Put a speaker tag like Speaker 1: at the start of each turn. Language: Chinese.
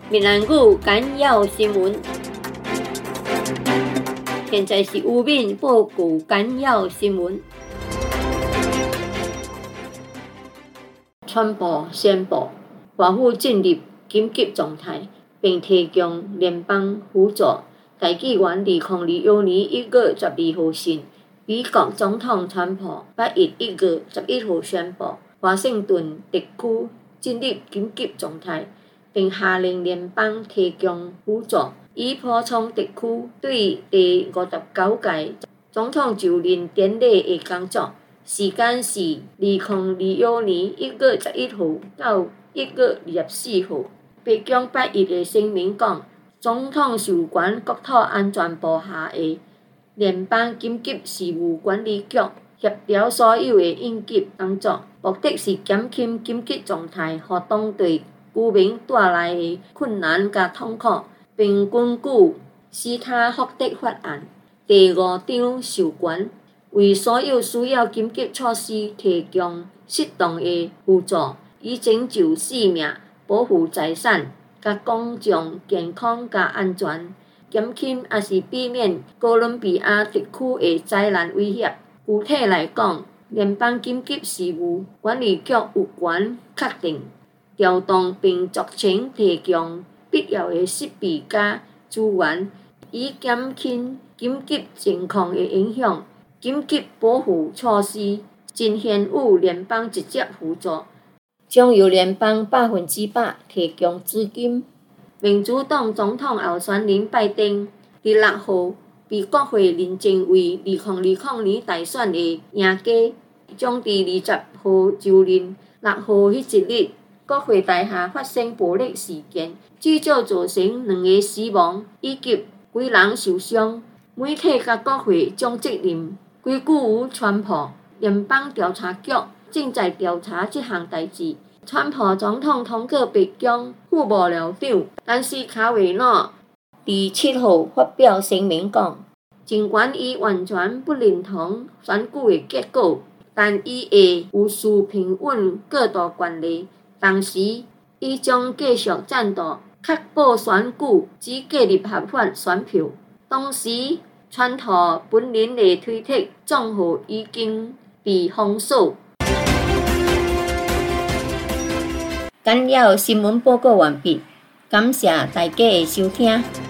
Speaker 1: 闽南语简要新闻，现在是有闽报告简要新闻。川普宣布，华府进入紧急状态，并提供联邦辅助。大纪元2021年1月12号讯，美国总统川普8日1月11号宣布，华盛顿特区进入紧急状态，并下令联邦提供辅助，以补充特区对第59届总统就任典礼的工作。时间是2021年1月11号到1月24号。白宫8日的声明讲，总统授权国土安全部下的联邦紧急事务管理局协调所有的应急工作，目的是减轻紧急状态予当地居民带来的困难甲痛苦，并根据斯塔福德法案第5章授权，为所有需要紧急措施提供适当的辅助，以拯救性命、保护财产、甲公众健康甲安全，减轻也是避免哥伦比亚特区的灾难威胁。具体来讲，联邦紧急事务管理局有权确定、调动并酌情提供必要的设备甲资源，以减轻紧急情况的影响。紧急保护措施仅限于联邦直接辅助，将由联邦100%提供资金。民主党总统候选人拜登伫6号被国会认证为2020年大选的赢家，将伫20号就任。6号迄一日，国会大厦发生暴力事件，至少造成2个死亡，以及几人受伤。媒体甲国会将责任归咎于川普。联邦调查局正在调查这项代志。川普总统通过白宫副幕僚长丹斯卡维诺伫7号发表声明讲，尽管伊完全不认同选举的结果，但伊会有序平稳过渡权利，同时伊将继续战斗，确保选举只计入合法选票。同时，川普本人的推特账号已经被封锁。简要新闻报告完毕，感谢大家的收听。